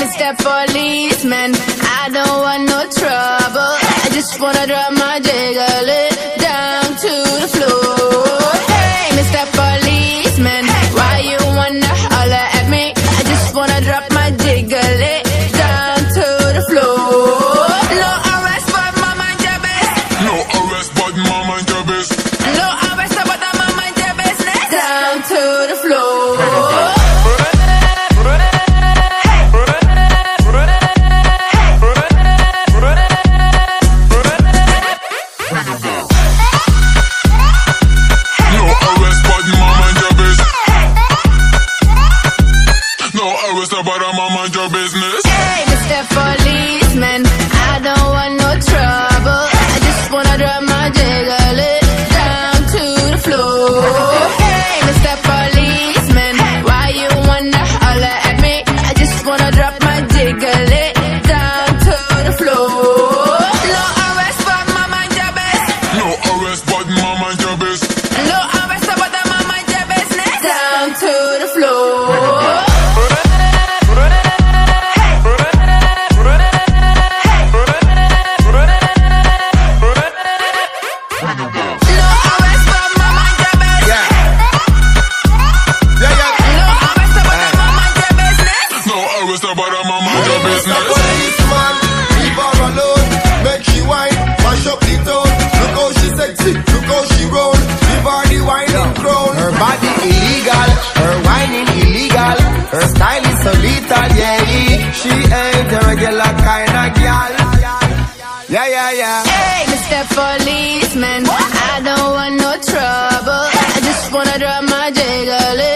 Mr. Policeman, I don't want no trouble. I just wanna drop my jiggle it down to the floor. Hey, Mr. Policeman, why you wanna holler at me? I just wanna drop my jiggle it down to the floor. No arrest, but my mind your business. No arrest, but my mind your business. No arrest, but my mind your business. Down to the floor. But I'm on mind your business. Hey, Mr. Policeman, I don't want no trouble. I just wanna drop my jiggle it down to the floor. Hey, Mr. Policeman, why you wanna holler at me? I just wanna drop my jiggle it down to the floor. No arrest, but my mind your business. No arrest, but my mind your business. No arrest, but my mind your business. Down to the floor. But I'm on mind your business. Policeman, leave her alone. Make she whine, mash up the tone. Look how she sexy, look how she roll. Give her the whining crown. Her body illegal, her whining illegal. Her style is so lethal, yeah. She ain't a regular kind of girl. Yeah, yeah, yeah. Hey, Mr. Policeman, I don't want no trouble. I just wanna drop my jiggle